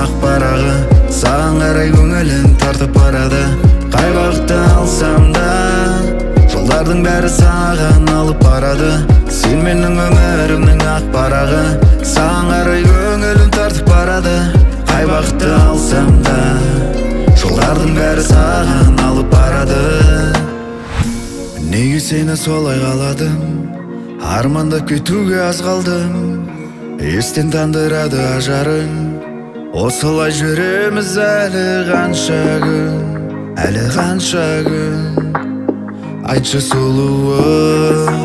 ақ парағы, саған қарай көңілім тартып барады. Қай бағытты алсам да, жолдардың бәрі саған алып барады. Сен менің өмірімнің ақ парағы, саған қарай көңілім тартып барады. Қай бағытты алсам да, жолдардың бәрі саған алып барады. Неге сені солай қаладым, армандап кетуге аз қалдым. Естен тандырады ажарың, осылай жүреміз әлі қанша күн, әлі қанша күн. Айтшы сұлуым,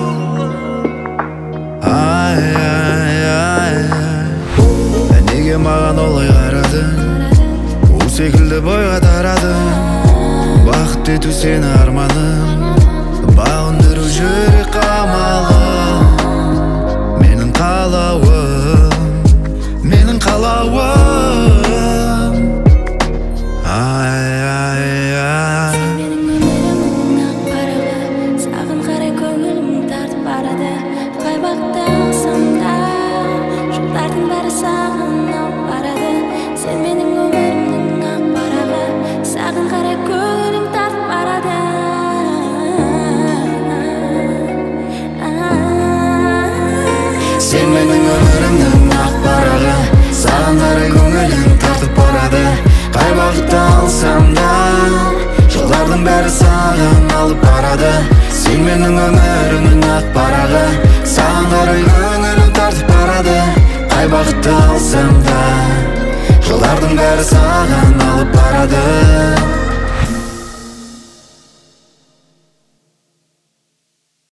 ай, ай, ай, ай. Неге маған олай қарадың, у секілді бойға тарадың. Бақыт ету сені арманым, бағындыру жүрек қамалым. Менің қалауым, менің қалауым. Ай, ай, ай. Сен менің өмірімнің ақ парағы, саған қарай көңілім тартып барады. Қай бағытты алсам да, жолдардың бәрі саған алып барады. Сен менің өмірімнің ақ парағы, саған қарай көңілім тартып барады. Сен менің өмірімнің ақ парағы, саған қарай көңілім тартып барады. Қай бағытты алсам да, жолдардың бәрі саған алып барады. Сен менің өмірімнің ақ парағы, саған қарай көңілім тартып барады. Қай бағытты алсам да, жолдардың бәрі саған алып барады.